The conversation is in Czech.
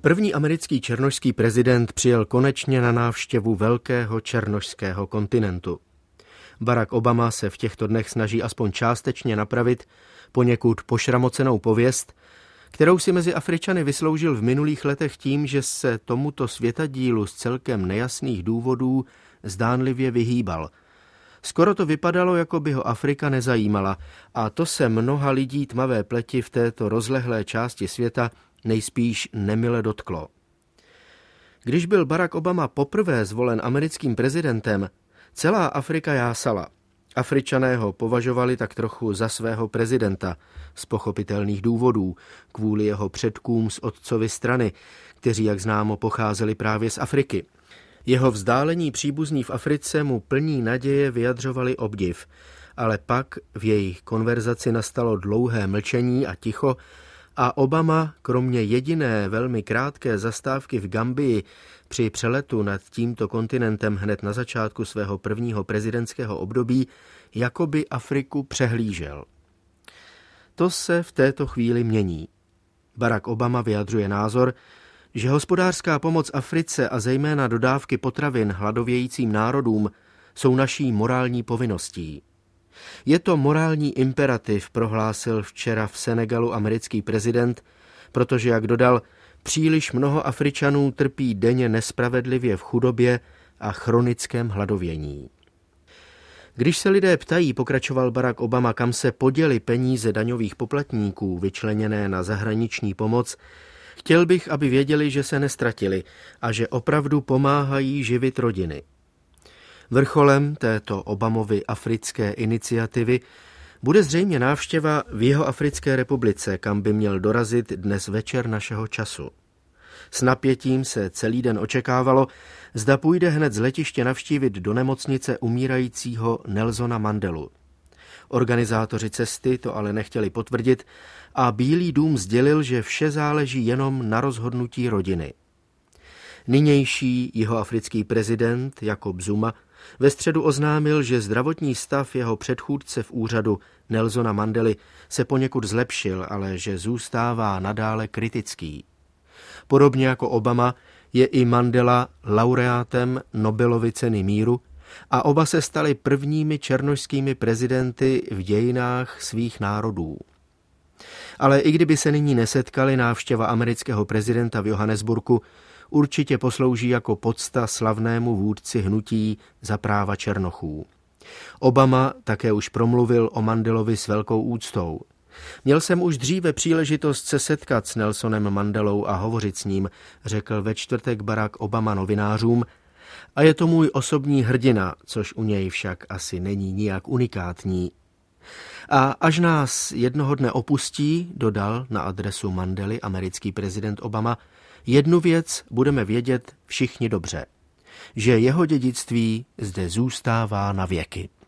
První americký černošský prezident přijel konečně na návštěvu velkého černošského kontinentu. Barack Obama se v těchto dnech snaží aspoň částečně napravit poněkud pošramocenou pověst, kterou si mezi Afričany vysloužil v minulých letech tím, že se tomuto světadílu z celkem nejasných důvodů zdánlivě vyhýbal. Skoro to vypadalo, jako by ho Afrika nezajímala, a to se mnoha lidí tmavé pleti v této rozlehlé části světa nejspíš nemile dotklo. Když byl Barack Obama poprvé zvolen americkým prezidentem, celá Afrika jásala. Afričané ho považovali tak trochu za svého prezidenta z pochopitelných důvodů, kvůli jeho předkům z otcovy strany, kteří, jak známo, pocházeli právě z Afriky. Jeho vzdálení příbuzní v Africe mu plní naděje vyjadřovali obdiv, ale pak v jejich konverzaci nastalo dlouhé mlčení a ticho a Obama, kromě jediné velmi krátké zastávky v Gambii při přeletu nad tímto kontinentem hned na začátku svého prvního prezidentského období, jakoby Afriku přehlížel. To se v této chvíli mění. Barack Obama vyjadřuje názor, že hospodářská pomoc Africe a zejména dodávky potravin hladovějícím národům jsou naší morální povinností. Je to morální imperativ, prohlásil včera v Senegalu americký prezident, protože, jak dodal, příliš mnoho Afričanů trpí denně nespravedlivě v chudobě a chronickém hladovění. Když se lidé ptají, pokračoval Barack Obama, kam se poděly peníze daňových poplatníků vyčleněné na zahraniční pomoc, chtěl bych, aby věděli, že se nestratili a že opravdu pomáhají živit rodiny. Vrcholem této Obamovy africké iniciativy bude zřejmě návštěva v Jihoafrické republice, kam by měl dorazit dnes večer našeho času. S napětím se celý den očekávalo, zda půjde hned z letiště navštívit do nemocnice umírajícího Nelsona Mandelu. Organizátoři cesty to ale nechtěli potvrdit a Bílý dům sdělil, že vše záleží jenom na rozhodnutí rodiny. Nynější jihoafrický prezident Jacob Zuma ve středu oznámil, že zdravotní stav jeho předchůdce v úřadu Nelsona Mandely se poněkud zlepšil, ale že zůstává nadále kritický. Podobně jako Obama je i Mandela laureátem Nobelovy ceny míru a oba se stali prvními černošskými prezidenty v dějinách svých národů. Ale i kdyby se nyní nesetkali, návštěva amerického prezidenta v Johannesburgu určitě poslouží jako pocta slavnému vůdci hnutí za práva černochů. Obama také už promluvil o Mandelovi s velkou úctou. Měl jsem už dříve příležitost se setkat s Nelsonem Mandelou a hovořit s ním, řekl ve čtvrtek Barack Obama novinářům, a je to můj osobní hrdina, což u něj však asi není nijak unikátní. A až nás jednoho dne opustí, dodal na adresu Mandely americký prezident Obama, jednu věc budeme vědět všichni dobře, že jeho dědictví zde zůstává na věky.